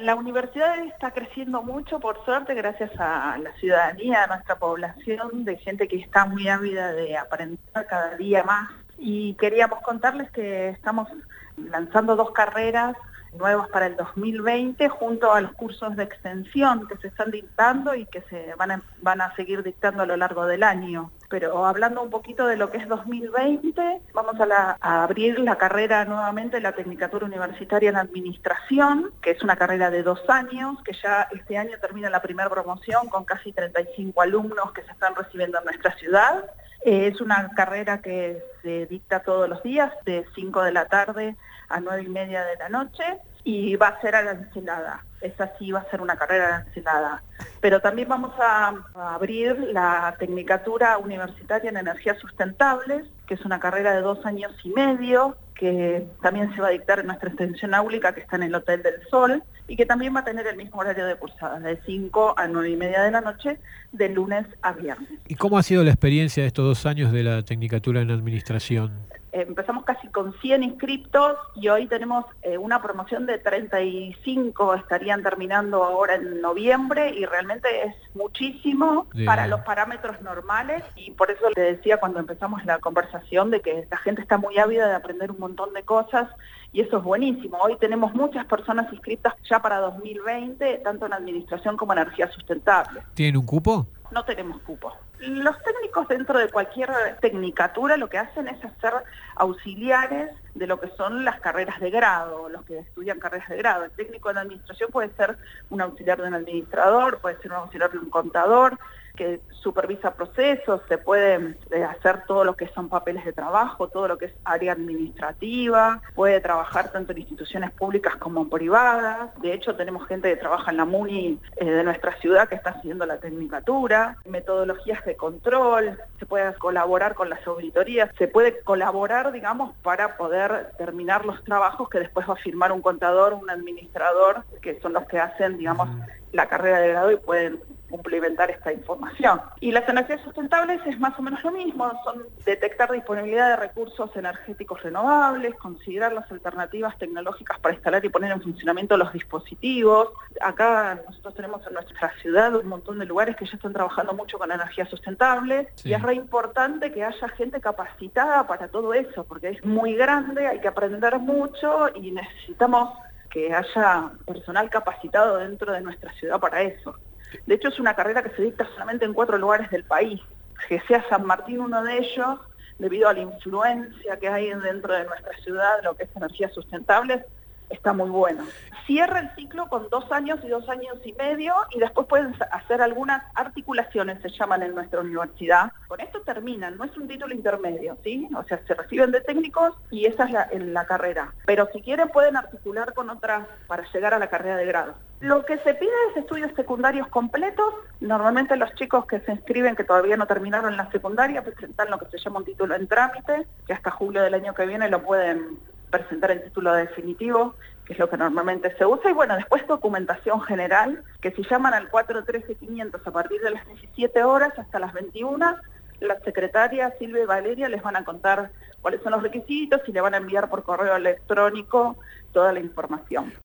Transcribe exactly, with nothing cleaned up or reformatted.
La universidad está creciendo mucho, por suerte, gracias a la ciudadanía, a nuestra población, de gente que está muy ávida de aprender cada día más. Y queríamos contarles que estamos lanzando dos carreras nuevas para el dos mil veinte, junto a los cursos de extensión que se están dictando y que se van a, van a seguir dictando a lo largo del año. Pero hablando un poquito de lo que es dos mil veinte, vamos a, la, a abrir la carrera nuevamente, la Tecnicatura Universitaria en Administración, que es una carrera de dos años, que ya este año termina la primera promoción con casi treinta y cinco alumnos que se están recibiendo en nuestra ciudad. Eh, es una carrera que se dicta todos los días, de cinco de la tarde a nueve y media de la noche, y va a ser arancelada. Esa sí va a ser una carrera arancelada. Pero también vamos a, a abrir la Tecnicatura Universitaria en Energías Sustentables, que es una carrera de dos años y medio, que también se va a dictar en nuestra extensión áulica, que está en el Hotel del Sol, y que también va a tener el mismo horario de cursadas, de cinco a nueve y media de la noche, de lunes a viernes. ¿Y cómo ha sido la experiencia de estos dos años de la Tecnicatura en Administración? Empezamos casi con cien inscriptos y hoy tenemos eh, una promoción de treinta y cinco, estarían terminando ahora en noviembre, y realmente es muchísimo de... para los parámetros normales, y por eso le decía cuando empezamos la conversación de que la gente está muy ávida de aprender un montón de cosas, y eso es buenísimo. Hoy tenemos muchas personas inscritas ya para dos mil veinte, tanto en administración como en energía sustentable. ¿Tienen un cupo? No tenemos cupo. Los técnicos dentro de cualquier tecnicatura lo que hacen es hacer auxiliares de lo que son las carreras de grado, los que estudian carreras de grado. El técnico en administración puede ser un auxiliar de un administrador, puede ser un auxiliar de un contador, que supervisa procesos, se puede hacer todo lo que son papeles de trabajo, todo lo que es área administrativa, puede trabajar tanto en instituciones públicas como privadas. De hecho, tenemos gente que trabaja en la MUNI eh, de nuestra ciudad que está haciendo la tecnicatura, metodologías de control, se puede colaborar con las auditorías, se puede colaborar, digamos, para poder terminar los trabajos que después va a firmar un contador, un administrador, que son los que hacen, digamos, la carrera de grado y pueden complementar esta información. Y las energías sustentables es más o menos lo mismo, son detectar disponibilidad de recursos energéticos renovables, considerar las alternativas tecnológicas para instalar y poner en funcionamiento los dispositivos. Acá nosotros tenemos en nuestra ciudad un montón de lugares que ya están trabajando mucho con energías sustentables, sí. Y es re importante que haya gente capacitada para todo eso, porque es muy grande, hay que aprender mucho y necesitamos que haya personal capacitado dentro de nuestra ciudad para eso. De hecho, es una carrera que se dicta solamente en cuatro lugares del país. Que sea San Martín uno de ellos, debido a la influencia que hay dentro de nuestra ciudad, lo que es energías sustentables, está muy bueno. Cierra el ciclo con dos años y dos años y medio, y después pueden hacer algunas articulaciones, se llaman en nuestra universidad. Con esto terminan, no es un título intermedio, ¿sí? O sea, se reciben de técnicos y esa es la, la carrera. Pero si quieren pueden articular con otras para llegar a la carrera de grado. Lo que se pide es estudios secundarios completos. Normalmente los chicos que se inscriben, que todavía no terminaron la secundaria, presentan lo que se llama un título en trámite, que hasta julio del año que viene lo pueden presentar el título definitivo, que es lo que normalmente se usa, y bueno, después documentación general, que si llaman al cuatro trece quinientos a partir de las diecisiete horas hasta las veintiuna, la secretaria Silvia y Valeria les van a contar cuáles son los requisitos y le van a enviar por correo electrónico toda la información.